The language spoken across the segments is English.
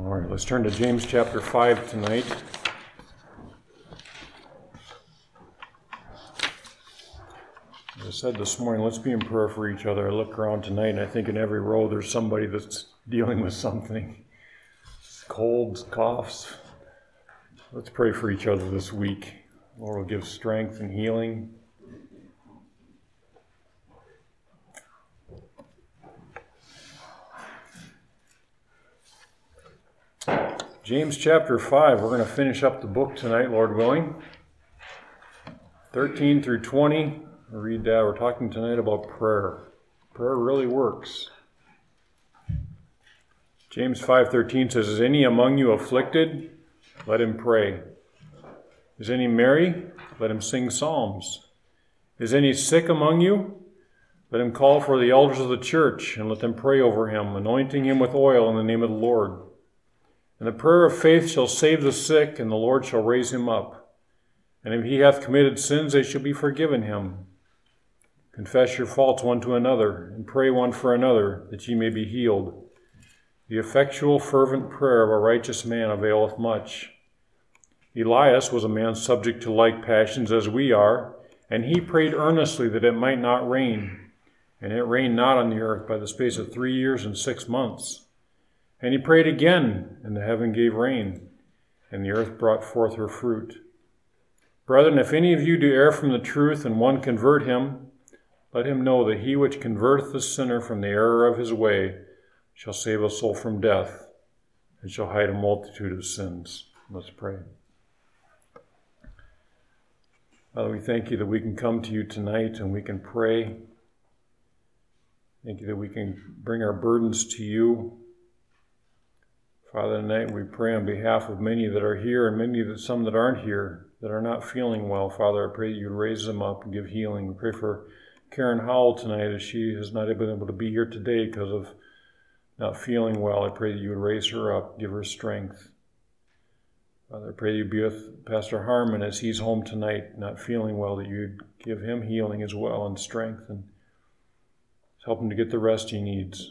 All right, let's turn to James chapter 5 tonight. As I said this morning, let's be in prayer for each other. I look around tonight and I think in every row there's somebody that's dealing with something. Colds, coughs. Let's pray for each other this week. Lord will give strength and healing. James chapter 5, we're going to finish up the book tonight, Lord willing. 13 through 20, we'll read that. We're talking tonight about prayer. Prayer really works. James 5:13 says, "Is any among you afflicted? Let him pray. Is any merry? Let him sing psalms. Is any sick among you? Let him call for the elders of the church, and let them pray over him, anointing him with oil in the name of the Lord. And the prayer of faith shall save the sick, and the Lord shall raise him up. And if he hath committed sins, they shall be forgiven him. Confess your faults one to another, and pray one for another, that ye may be healed. The effectual fervent prayer of a righteous man availeth much. Elias was a man subject to like passions as we are, and he prayed earnestly that it might not rain. And it rained not on the earth by the space of 3 years and 6 months. And he prayed again, and the heaven gave rain, and the earth brought forth her fruit. Brethren, if any of you do err from the truth, and one convert him, let him know that he which converteth the sinner from the error of his way shall save a soul from death, and shall hide a multitude of sins." Let's pray. Father, we thank you that we can come to you tonight and we can pray. Thank you that we can bring our burdens to you. Father, tonight we pray on behalf of many that are here and some that aren't here, that are not feeling well. Father, I pray that you raise them up and give healing. We pray for Karen Howell tonight as she has not been able to be here today because of not feeling well. I pray that you would raise her up, give her strength. Father, I pray that you be with Pastor Harmon as he's home tonight, not feeling well, that you'd give him healing as well and strength and help him to get the rest he needs.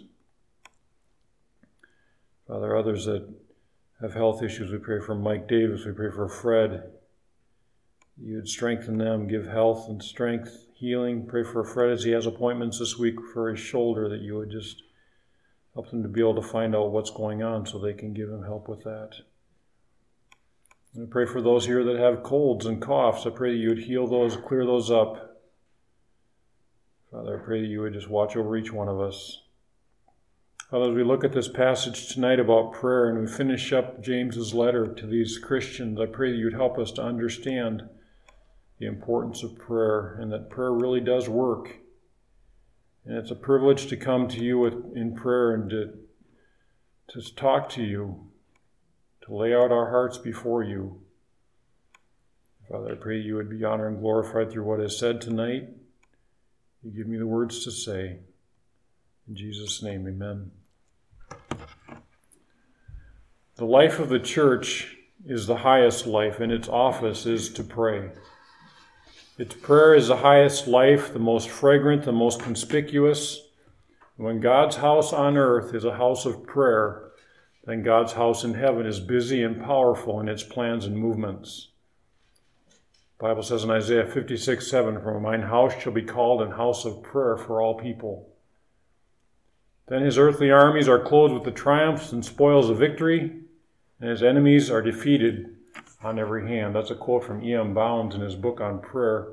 Father, others that have health issues, we pray for Mike Davis, we pray for Fred. You would strengthen them, give health and strength, healing. Pray for Fred as he has appointments this week for his shoulder, that you would just help them to be able to find out what's going on so they can give him help with that. And I pray for those here that have colds and coughs. I pray that you would heal those, clear those up. Father, I pray that you would just watch over each one of us. Father, as we look at this passage tonight about prayer and we finish up James's letter to these Christians, I pray that you'd help us to understand the importance of prayer and that prayer really does work. And it's a privilege to come to you in prayer and to talk to you, to lay out our hearts before you. Father, I pray you would be honored and glorified through what is said tonight. You give me the words to say. In Jesus' name, amen. The life of the church is the highest life, and its office is to pray. Its prayer is the highest life, the most fragrant, the most conspicuous. When God's house on earth is a house of prayer, then God's house in heaven is busy and powerful in its plans and movements. The Bible says in Isaiah 56:7, "For mine house shall be called an house of prayer for all people." Then his earthly armies are clothed with the triumphs and spoils of victory, and his enemies are defeated on every hand. That's a quote from E.M. Bounds in his book on prayer.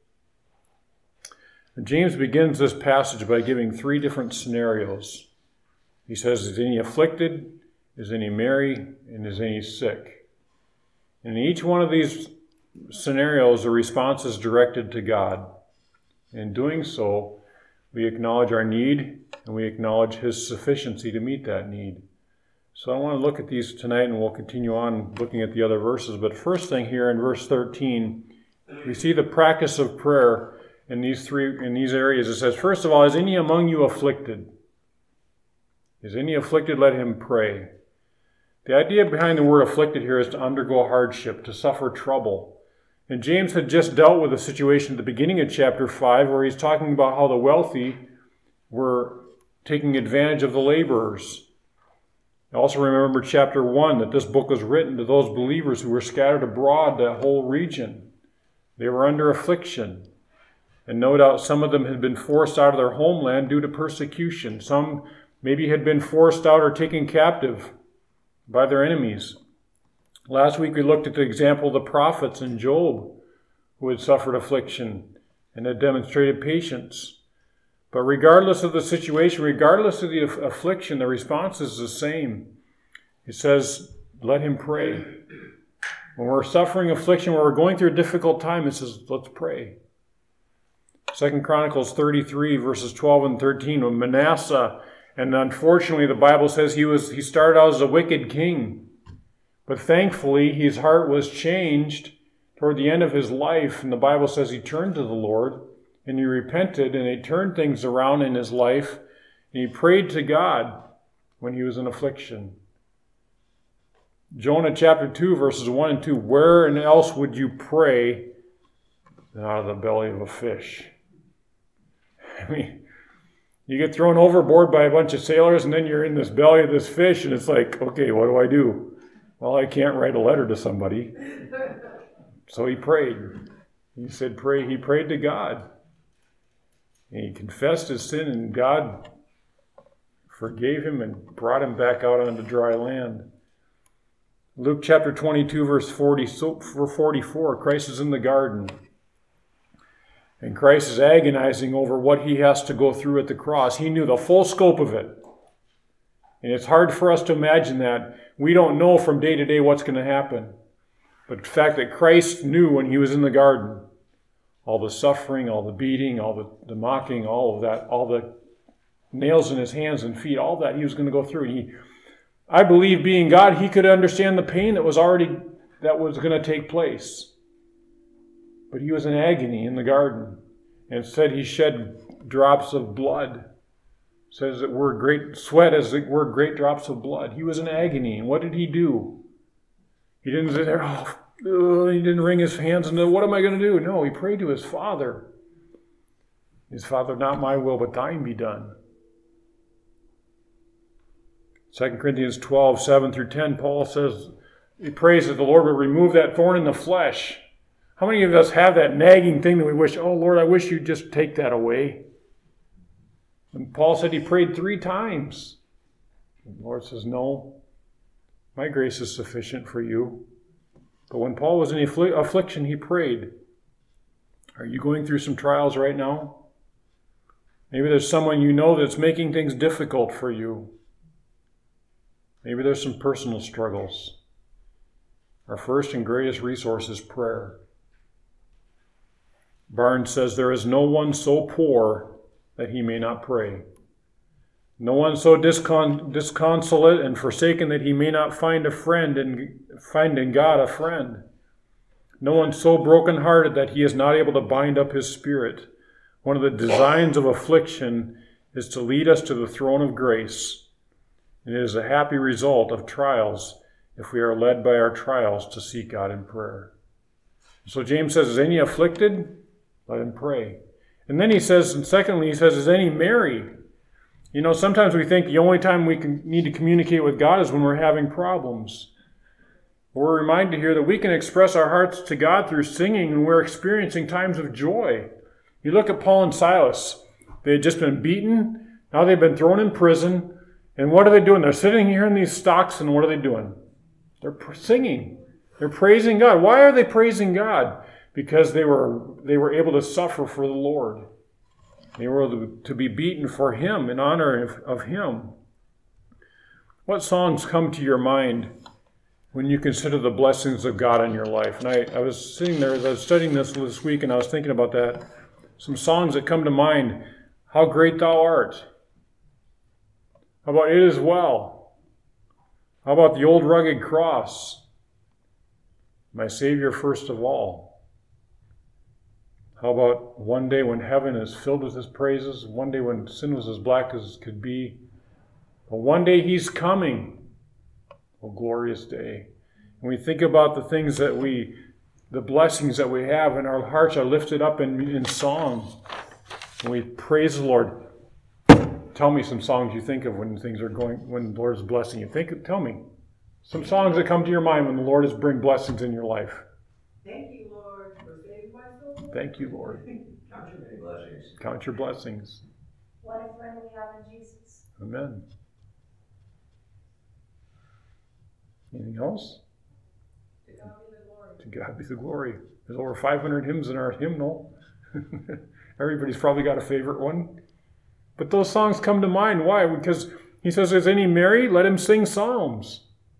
And James begins this passage by giving 3 different scenarios. He says, "Is any afflicted? Is any merry? And is any sick?" And in each one of these scenarios, the response is directed to God. In doing so, we acknowledge our need, and we acknowledge his sufficiency to meet that need. So I want to look at these tonight, and we'll continue on looking at the other verses. But first thing here in verse 13, we see the practice of prayer in these areas. It says, first of all, "Is any among you afflicted? Is any afflicted? Let him pray." The idea behind the word afflicted here is to undergo hardship, to suffer trouble. And James had just dealt with a situation at the beginning of chapter 5 where he's talking about how the wealthy were taking advantage of the laborers. Also remember chapter 1, that this book was written to those believers who were scattered abroad, that whole region. They were under affliction. And no doubt some of them had been forced out of their homeland due to persecution. Some maybe had been forced out or taken captive by their enemies. Last week we looked at the example of the prophets and Job, who had suffered affliction and had demonstrated patience. But regardless of the situation, regardless of the affliction, the response is the same. He says, let him pray. When we're suffering affliction, when we're going through a difficult time, it says, let's pray. 2 Chronicles 33, verses 12 and 13, when Manasseh, and unfortunately the Bible says he started out as a wicked king. But thankfully his heart was changed toward the end of his life, and the Bible says he turned to the Lord, and he repented, and he turned things around in his life, and he prayed to God when he was in affliction. Jonah chapter 2, verses 1 and 2, where and else would you pray than out of the belly of a fish? I mean, you get thrown overboard by a bunch of sailors, and then you're in this belly of this fish, and it's like, okay, what do I do? Well, I can't write a letter to somebody. So he prayed. He said, pray. He prayed to God. And he confessed his sin, and God forgave him and brought him back out onto dry land. Luke chapter 22, verse 44, Christ is in the garden. And Christ is agonizing over what he has to go through at the cross. He knew the full scope of it. And it's hard for us to imagine that. We don't know from day to day what's going to happen. But the fact that Christ knew when he was in the garden, all the suffering, all the beating, all the mocking, all of that, all the nails in his hands and feet, all that he was going to go through. And I believe being God, he could understand the pain that was going to take place. But he was in agony in the garden. And it said he shed drops of blood. It says that word great sweat as it were great drops of blood. He was in agony. And what did he do? He didn't sit there, he didn't wring his hands and what am I going to do? No, he prayed to his Father. His Father, not my will, but thine be done. 2 Corinthians 12, 7 through 10, Paul says, he prays that the Lord will remove that thorn in the flesh. How many of us have that nagging thing that we wish, oh Lord, I wish you'd just take that away? And Paul said he prayed 3 times. And the Lord says, no, my grace is sufficient for you. But when Paul was in affliction, he prayed. Are you going through some trials right now? Maybe there's someone you know that's making things difficult for you. Maybe there's some personal struggles. Our first and greatest resource is prayer. Barnes says, there is no one so poor that he may not pray. No one so disconsolate and forsaken that he may not find in God a friend. No one so brokenhearted that he is not able to bind up his spirit. One of the designs of affliction is to lead us to the throne of grace. And it is a happy result of trials if we are led by our trials to seek God in prayer. So James says, is any afflicted? Let him pray. And then he says, and secondly, he says, is any merry? You know, sometimes we think the only time we need to communicate with God is when we're having problems. We're reminded here that we can express our hearts to God through singing when we're experiencing times of joy. You look at Paul and Silas. They had just been beaten. Now they've been thrown in prison. And what are they doing? They're sitting here in these stocks, and what are they doing? They're singing. They're praising God. Why are they praising God? Because they were able to suffer for the Lord. They were to be beaten for him, in honor of him. What songs come to your mind when you consider the blessings of God in your life? And I was sitting there, as I was studying this week, and I was thinking about that. Some songs that come to mind. How Great Thou Art. How about It Is Well? How about The Old Rugged Cross? My Savior First of All. How about one day when heaven is filled with his praises, one day when sin was as black as could be, but one day he's coming, a glorious day. And we think about the things that the blessings that we have, and our hearts are lifted up in song, and we praise the Lord. tell me some songs you think of when things are going, when the Lord is blessing you. Tell me some songs that come to your mind when the Lord is bringing blessings in your life. Thank you, Lord, for saving my soul. Thank you, Lord. Count your blessings. Count your blessings. What a friend we have in Jesus. Amen. Anything else? To God be the glory. To God be the glory. There's over 500 hymns in our hymnal. Everybody's probably got a favorite one. But those songs come to mind. Why? Because he says, is any merry? Let him sing psalms.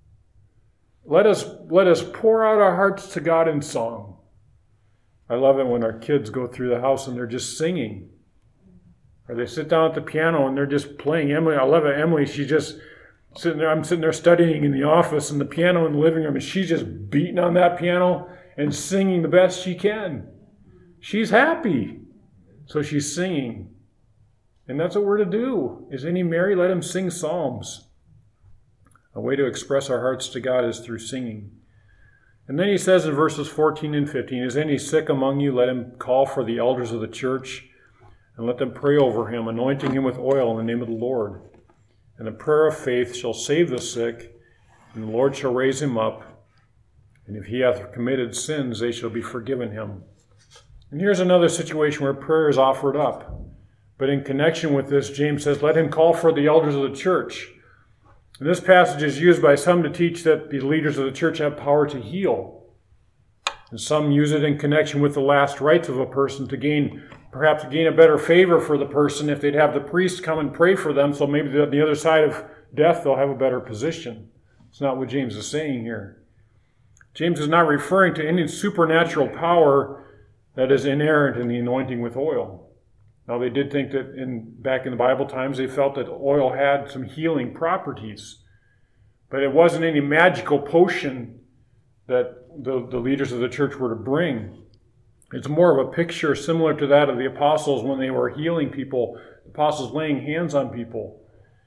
Let us pour out our hearts to God in song. I love it when our kids go through the house and they're just singing. Or they sit down at the piano and they're just playing. Emily, I love it. Emily, she's just sitting there. I'm sitting there studying in the office and the piano in the living room, and she's just beating on that piano and singing the best she can. She's happy. So she's singing. And that's what we're to do. Is any merry? Let him sing psalms. A way to express our hearts to God is through singing. And then he says in verses 14 and 15, is any sick among you? Let him call for the elders of the church and let them pray over him, anointing him with oil in the name of the Lord. And the prayer of faith shall save the sick, and the Lord shall raise him up. And if he hath committed sins, they shall be forgiven him. And here's another situation where prayer is offered up. But in connection with this, James says, let him call for the elders of the church. And this passage is used by some to teach that the leaders of the church have power to heal. And some use it in connection with the last rites of a person to perhaps gain a better favor for the person if they'd have the priest come and pray for them, so maybe on the other side of death they'll have a better position. It's not what James is saying here. James is not referring to any supernatural power that is inherent in the anointing with oil. Now, they did think that back in the Bible times, they felt that oil had some healing properties. But it wasn't any magical potion that the leaders of the church were to bring. It's more of a picture similar to that of the apostles when they were healing people, the apostles laying hands on people,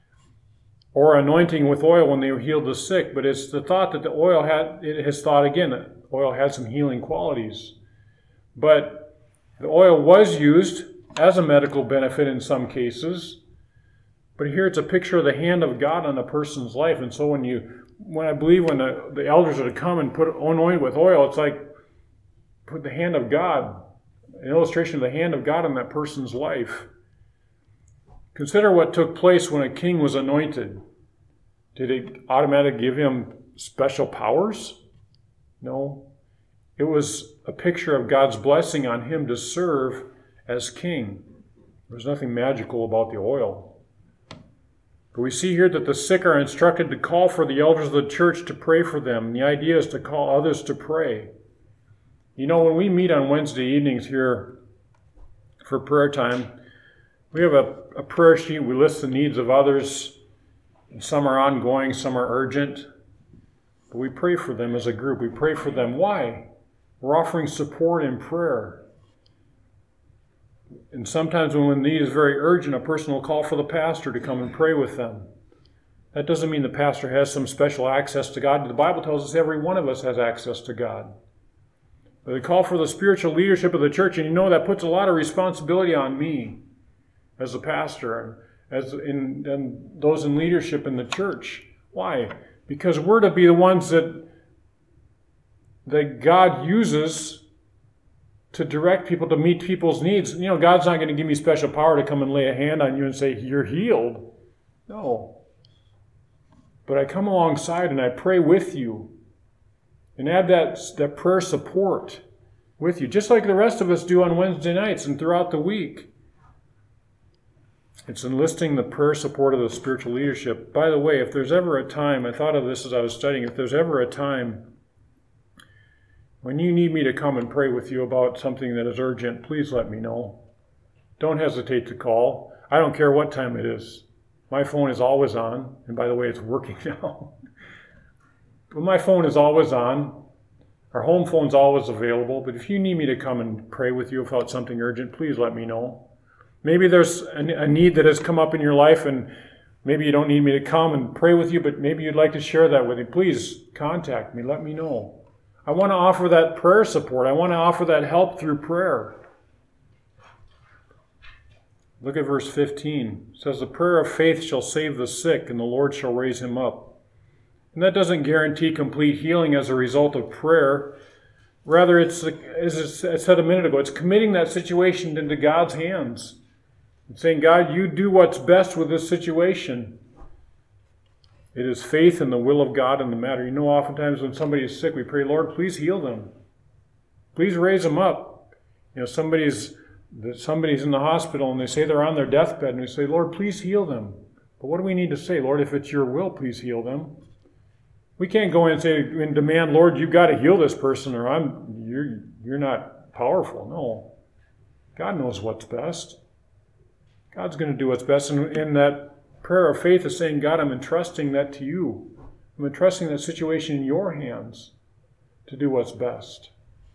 or anointing with oil when they healed the sick. But it's the thought that the oil that oil had some healing qualities. But the oil was used as a medical benefit in some cases. But here it's a picture of the hand of God on a person's life. And so when the elders are to come and anoint with oil, it's like put the hand of God, an illustration of the hand of God on that person's life. Consider what took place when a king was anointed. Did it automatically give him special powers? No. It was a picture of God's blessing on him to serve as king. There's nothing magical about the oil. But we see here that the sick are instructed to call for the elders of the church to pray for them. And the idea is to call others to pray. You know, when we meet on Wednesday evenings here for prayer time, we have a prayer sheet. We list the needs of others. Some are ongoing, some are urgent. But we pray for them as a group. We pray for them. Why? We're offering support in prayer. And sometimes when the need is very urgent, a person will call for the pastor to come and pray with them. That doesn't mean the pastor has some special access to God. The Bible tells us every one of us has access to God. But they call for the spiritual leadership of the church, and that puts a lot of responsibility on me as a pastor and those in leadership in the church. Why? Because we're to be the ones that God uses to direct people to meet people's needs. God's not going to give me special power to come and lay a hand on you and say, you're healed. No. But I come alongside and I pray with you and add that prayer support with you, just like the rest of us do on Wednesday nights and throughout the week. It's enlisting the prayer support of the spiritual leadership. By the way, if there's ever a time, I thought of this as I was studying, if there's ever a time when you need me to come and pray with you about something that is urgent, please let me know. Don't hesitate to call. I don't care what time it is. My phone is always on. And by the way, it's working now. But my phone is always on. Our home phone's always available. But if you need me to come and pray with you about something urgent, please let me know. Maybe there's a need that has come up in your life and maybe you don't need me to come and pray with you, but maybe you'd like to share that with me. Please contact me. Let me know. I want to offer that prayer support. I want to offer that help through prayer. Look at verse 15. It says, the prayer of faith shall save the sick, and the Lord shall raise him up. And that doesn't guarantee complete healing as a result of prayer. Rather, it's, as I said a minute ago, it's committing that situation into God's hands. And saying, God, you do what's best with this situation. It is faith in the will of God in the matter. You know, oftentimes when somebody is sick, we pray, Lord, please heal them. Please raise them up. You know, somebody's in the hospital and they say they're on their deathbed, and we say, Lord, please heal them. But what do we need to say? Lord, if it's your will, please heal them. We can't go in and say and demand, Lord, you've got to heal this person, or you're not powerful. No. God knows what's best. God's going to do what's best. And in that prayer of faith is saying, God, I'm entrusting that to you. I'm entrusting that situation in your hands to do what's best.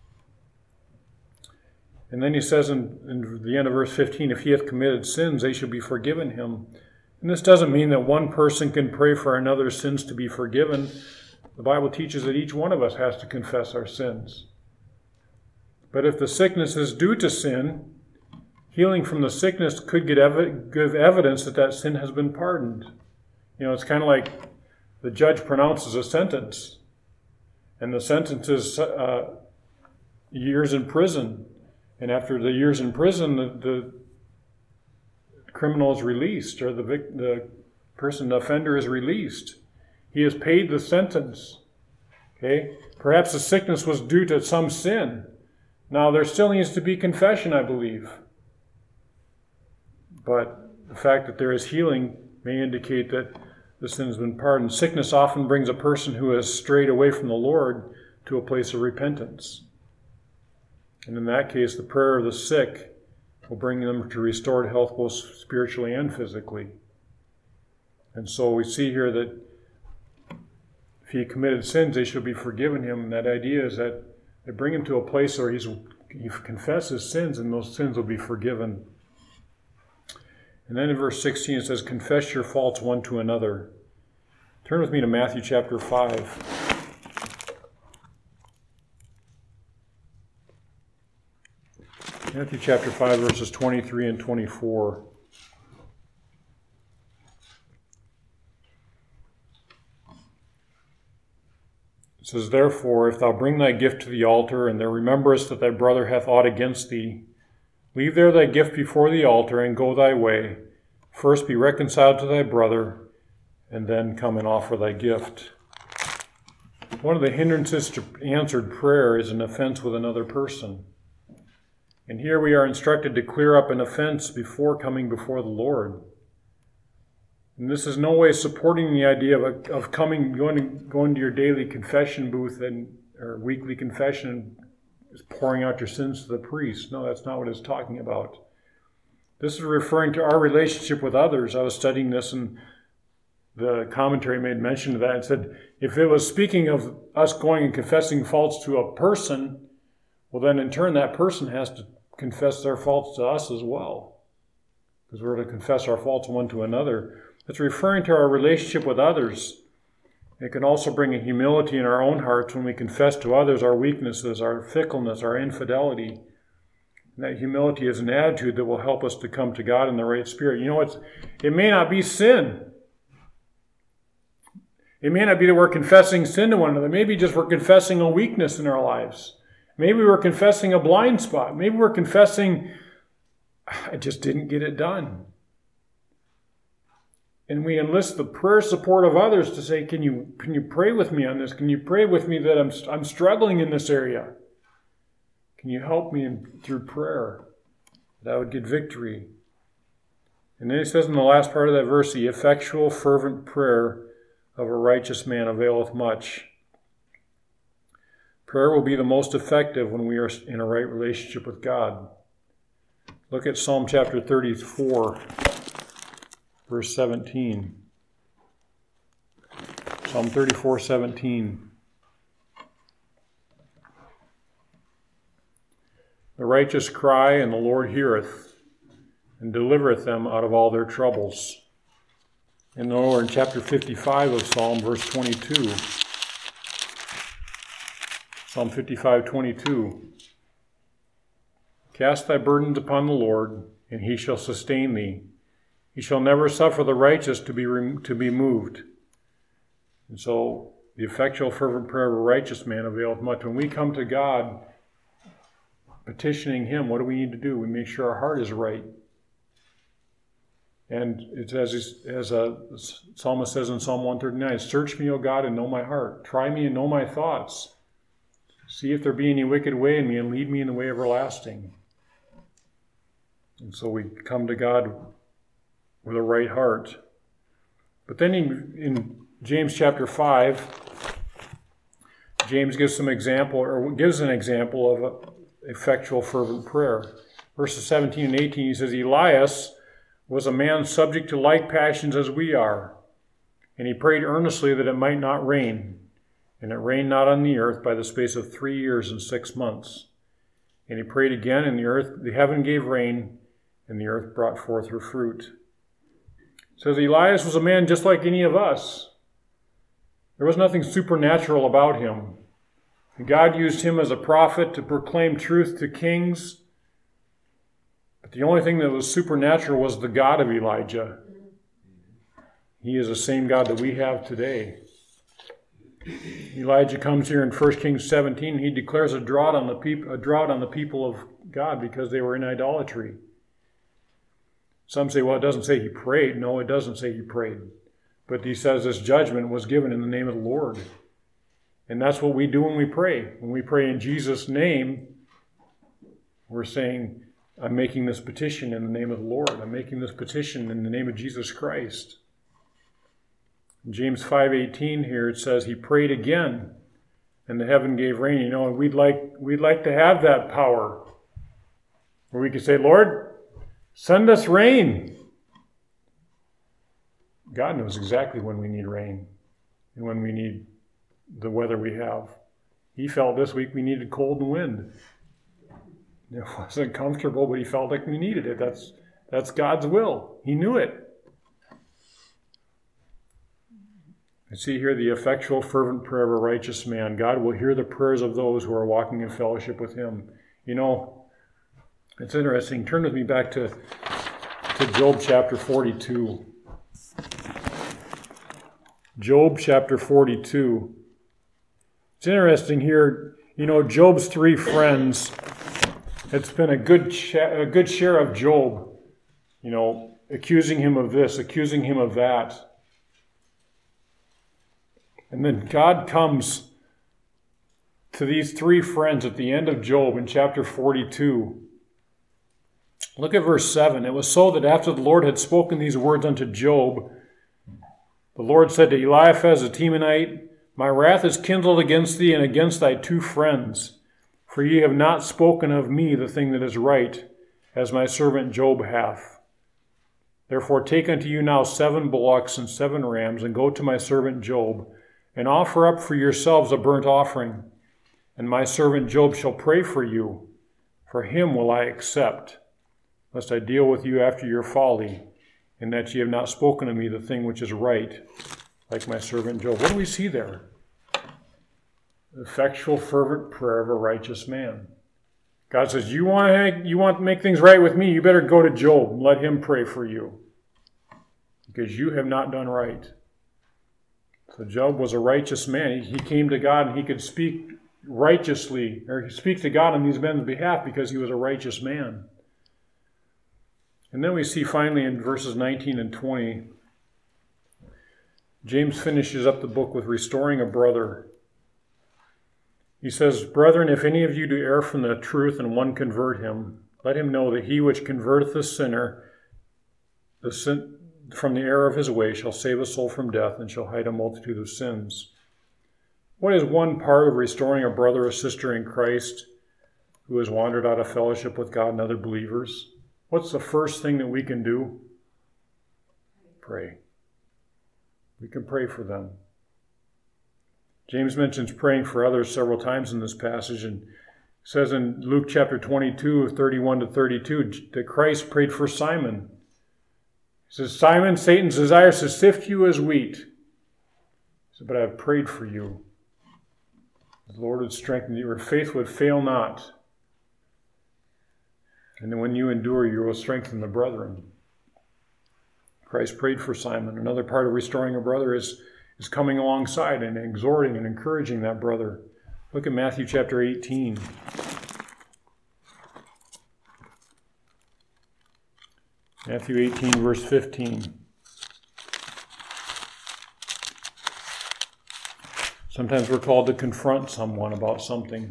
And then he says in the end of verse 15, if he hath committed sins, they shall be forgiven him. And this doesn't mean that one person can pray for another's sins to be forgiven. The Bible teaches that each one of us has to confess our sins. But if the sickness is due to sin, healing from the sickness could give evidence that that sin has been pardoned. You know, it's kind of like the judge pronounces a sentence, and the sentence is years in prison. And after the years in prison, the criminal is released, or the offender is released. He has paid the sentence. Okay? Perhaps the sickness was due to some sin. Now, there still needs to be confession, I believe. But the fact that there is healing may indicate that the sin has been pardoned. Sickness often brings a person who has strayed away from the Lord to a place of repentance. And in that case, the prayer of the sick will bring them to restored health both spiritually and physically. And so we see here that if he committed sins, they shall be forgiven him. And that idea is that they bring him to a place where he confesses sins, and those sins will be forgiven. And then in verse 16 it says, confess your faults one to another. Turn with me to Matthew chapter 5. Matthew chapter 5, verses 23 and 24. It says, therefore, if thou bring thy gift to the altar, and there rememberest that thy brother hath aught against thee, leave there thy gift before the altar, and go thy way. First be reconciled to thy brother, and then come and offer thy gift. One of the hindrances to answered prayer is an offense with another person. And here we are instructed to clear up an offense before coming before the Lord. And this is no way supporting the idea of going to your daily confession booth or weekly confession and just pouring out your sins to the priest. No, that's not what it's talking about. This is referring to our relationship with others. I was studying this, and the commentary made mention of that and said, if it was speaking of us going and confessing faults to a person, well, then in turn that person has to confess their faults to us as well, because we're to confess our faults one to another. It's referring to our relationship with others. It can also bring a humility in our own hearts when we confess to others our weaknesses, our fickleness, our infidelity. And that humility is an attitude that will help us to come to God in the right spirit. You know, it may not be sin. It may not be that we're confessing sin to one another. Maybe just we're confessing a weakness in our lives. Maybe we're confessing a blind spot. Maybe we're confessing, I just didn't get it done. And we enlist the prayer support of others to say, can you pray with me on this? Can you pray with me that I'm struggling in this area? Can you help me through prayer? That I would get victory. And then he says in the last part of that verse, the effectual fervent prayer of a righteous man availeth much. Prayer will be the most effective when we are in a right relationship with God. Look at Psalm chapter 34, verse 17. Psalm 34, 17. The righteous cry, and the Lord heareth, and delivereth them out of all their troubles. And over in chapter 55 of Psalm, verse 22. Psalm 55, 22. Cast thy burdens upon the Lord, and he shall sustain thee. He shall never suffer the righteous to be moved. And so the effectual fervent prayer of a righteous man availeth much. When we come to God petitioning him, what do we need to do? We make sure our heart is right. And it's as a psalmist says in Psalm 139, search me, O God, and know my heart. Try me and know my thoughts. See if there be any wicked way in me, and lead me in the way everlasting. And so we come to God with a right heart. But then in James chapter 5, James gives an example of effectual fervent prayer. Verses 17 and 18, he says, Elias was a man subject to like passions as we are, and he prayed earnestly that it might not rain. And it rained not on the earth by the space of 3 years and 6 months. And he prayed again, and the heaven gave rain, and the earth brought forth her fruit. It says Elias was a man just like any of us. There was nothing supernatural about him. God used him as a prophet to proclaim truth to kings. But the only thing that was supernatural was the God of Elijah. He is the same God that we have today. Elijah comes here in 1 Kings 17. He declares a drought on the people of God because they were in idolatry. Some say, well, it doesn't say he prayed. No, it doesn't say he prayed. But he says this judgment was given in the name of the Lord. And that's what we do when we pray. When we pray in Jesus' name, we're saying, I'm making this petition in the name of the Lord. I'm making this petition in the name of Jesus Christ. In James 5:18 here, it says, he prayed again, and the heaven gave rain. You know, we'd like to have that power where we could say, Lord, send us rain. God knows exactly when we need rain and when we need the weather we have. He felt this week we needed cold and wind. It wasn't comfortable, but he felt like we needed it. That's God's will. He knew it. I see here the effectual, fervent prayer of a righteous man. God will hear the prayers of those who are walking in fellowship with him. You know, it's interesting. Turn with me back to Job chapter 42. Job chapter 42. It's interesting here. You know, Job's 3 friends. It's been a good share of Job, you know, accusing him of this, accusing him of that. And then God comes to these 3 friends at the end of Job in chapter 42. Look at verse 7. It was so that after the Lord had spoken these words unto Job, the Lord said to Eliphaz the Temanite, my wrath is kindled against thee and against thy 2 friends, for ye have not spoken of me the thing that is right, as my servant Job hath. Therefore take unto you now 7 bullocks and 7 rams, and go to my servant Job, and offer up for yourselves a burnt offering. And my servant Job shall pray for you. For him will I accept, lest I deal with you after your folly, in that ye have not spoken of me the thing which is right, like my servant Job. What do we see there? The effectual, fervent prayer of a righteous man. God says, you want to make things right with me, you better go to Job and let him pray for you, because you have not done right. So Job was a righteous man. He came to God and he could speak righteously, or speak to God on these men's behalf because he was a righteous man. And then we see finally in verses 19 and 20, James finishes up the book with restoring a brother. He says, brethren, if any of you do err from the truth and one convert him, let him know that he which converteth the sinner from the error of his way shall save a soul from death and shall hide a multitude of sins. What is one part of restoring a brother or sister in Christ who has wandered out of fellowship with God and other believers? What's the first thing that we can do? Pray. We can pray for them. James mentions praying for others several times in this passage, and says in Luke chapter 22, 31 to 32, that Christ prayed for Simon. He says, Simon, Satan desires to sift you as wheat. He said, but I have prayed for you. The Lord would strengthen you. Your faith would fail not. And then when you endure, you will strengthen the brethren. Christ prayed for Simon. Another part of restoring a brother is coming alongside and exhorting and encouraging that brother. Look at Matthew chapter 18. Matthew 18, verse 15. Sometimes we're called to confront someone about something.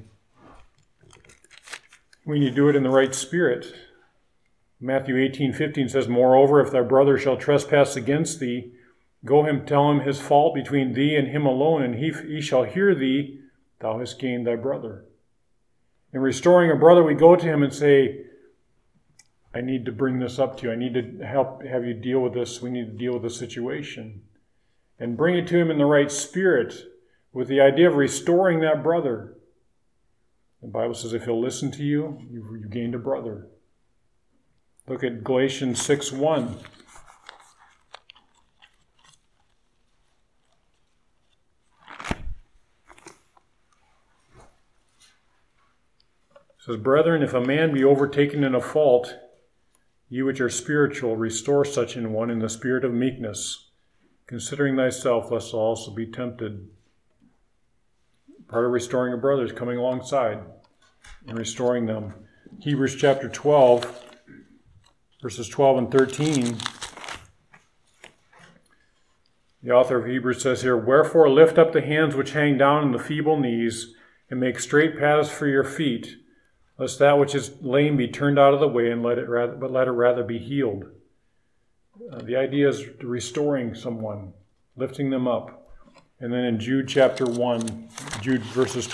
We need to do it in the right spirit. Matthew 18:15 says, "Moreover, if thy brother shall trespass against thee, go him, tell him his fault between thee and him alone, and he shall hear thee, thou hast gained thy brother." In restoring a brother, we go to him and say, I need to bring this up to you. I need to have you deal with this. We need to deal with the situation. And bring it to him in the right spirit with the idea of restoring that brother. The Bible says if he'll listen to you, you've gained a brother. Look at Galatians 6:1. It says, "Brethren, if a man be overtaken in a fault, ye which are spiritual, restore such an one in the spirit of meekness, considering thyself, lest thou also be tempted." Part of restoring a brother is coming alongside and restoring them. Hebrews chapter 12, verses 12 and 13. The author of Hebrews says here, "Wherefore lift up the hands which hang down and the feeble knees, and make straight paths for your feet, lest that which is lame be turned out of the way, and let it rather be healed." The idea is restoring someone, lifting them up. And then in Jude chapter 1, Jude verses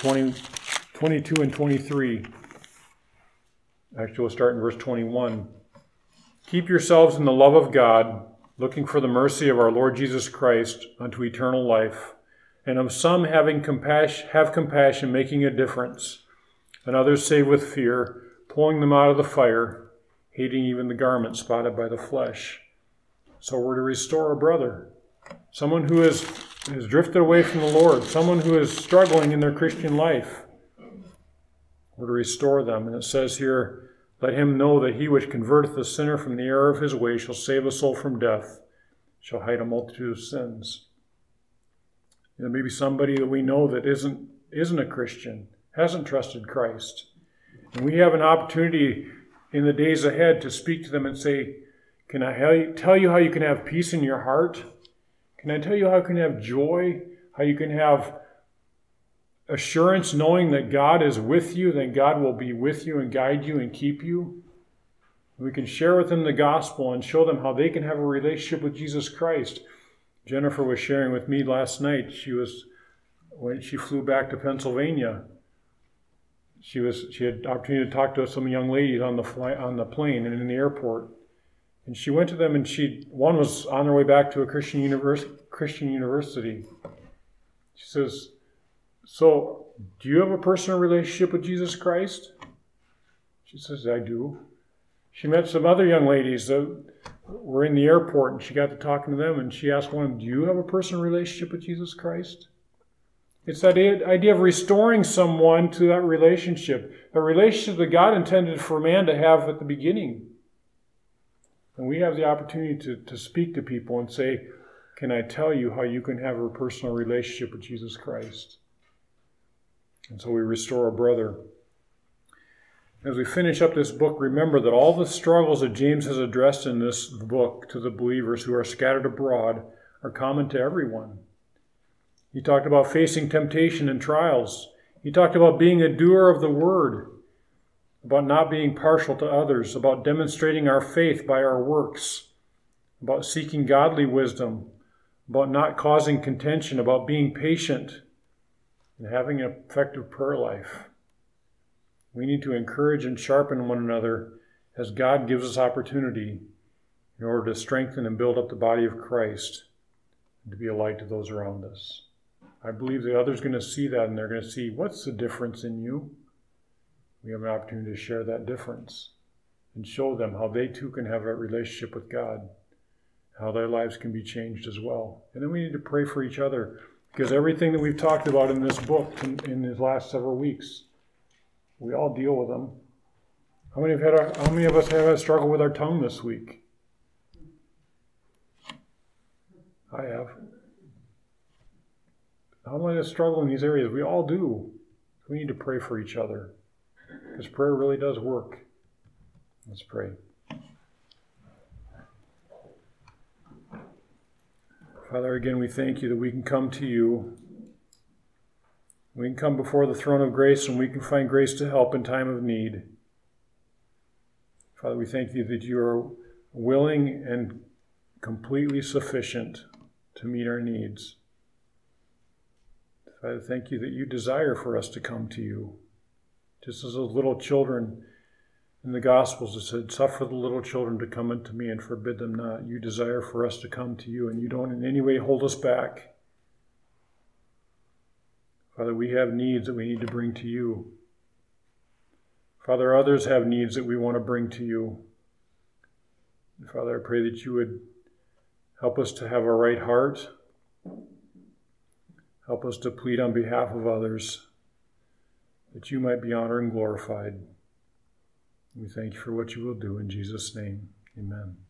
22 and 23. Actually, we'll start in verse 21. "Keep yourselves in the love of God, looking for the mercy of our Lord Jesus Christ unto eternal life. And of some have compassion, making a difference. And others save with fear, pulling them out of the fire, hating even the garment spotted by the flesh." So we're to restore a brother, someone who has drifted away from the Lord, someone who is struggling in their Christian life. We're to restore them. And it says here, "Let him know that he which converteth the sinner from the error of his way shall save a soul from death, shall hide a multitude of sins." There may be somebody that we know that isn't a Christian, hasn't trusted Christ. And we have an opportunity in the days ahead to speak to them and say, "Can I tell you how you can have peace in your heart? Can I tell you how you can have joy? How you can have assurance knowing that God is with you, that God will be with you and guide you and keep you?" We can share with them the gospel and show them how they can have a relationship with Jesus Christ. Jennifer was sharing with me last night. When she flew back to Pennsylvania, she had opportunity to talk to some young ladies on the plane and in the airport. And she went to them, and one was on their way back to a Christian university. She says, "So, do you have a personal relationship with Jesus Christ?" She says, "I do." She met some other young ladies that were in the airport, and she got to talking to them, and she asked one, "Do you have a personal relationship with Jesus Christ?" It's that idea of restoring someone to that relationship, a relationship that God intended for man to have at the beginning. And we have the opportunity to speak to people and say, "Can I tell you how you can have a personal relationship with Jesus Christ?" And so we restore a brother. As we finish up this book, remember that all the struggles that James has addressed in this book to the believers who are scattered abroad are common to everyone. He talked about facing temptation and trials. He talked about being a doer of the word, about not being partial to others, about demonstrating our faith by our works, about seeking godly wisdom, about not causing contention, about being patient, and having an effective prayer life. We need to encourage and sharpen one another as God gives us opportunity in order to strengthen and build up the body of Christ and to be a light to those around us. I believe the others are going to see that, and they're going to see, what's the difference in you? We have an opportunity to share that difference and show them how they too can have a relationship with God, how their lives can be changed as well. And then we need to pray for each other, because everything that we've talked about in this book in the last several weeks, we all deal with them. How many of us have had a struggle with our tongue this week? I have. How many struggle in these areas? We all do. We need to pray for each other, because prayer really does work. Let's pray. Father, again, we thank you that we can come to you. We can come before the throne of grace, and we can find grace to help in time of need. Father, we thank you that you are willing and completely sufficient to meet our needs. Father, thank you that you desire for us to come to you. Just as those little children in the Gospels it said, suffer the little children to come unto me and forbid them not. You desire for us to come to you, and you don't in any way hold us back. Father, we have needs that we need to bring to you. Father, others have needs that we want to bring to you. And Father, I pray that you would help us to have a right heart. Help us to plead on behalf of others, that you might be honored and glorified. We thank you for what you will do in Jesus' name. Amen.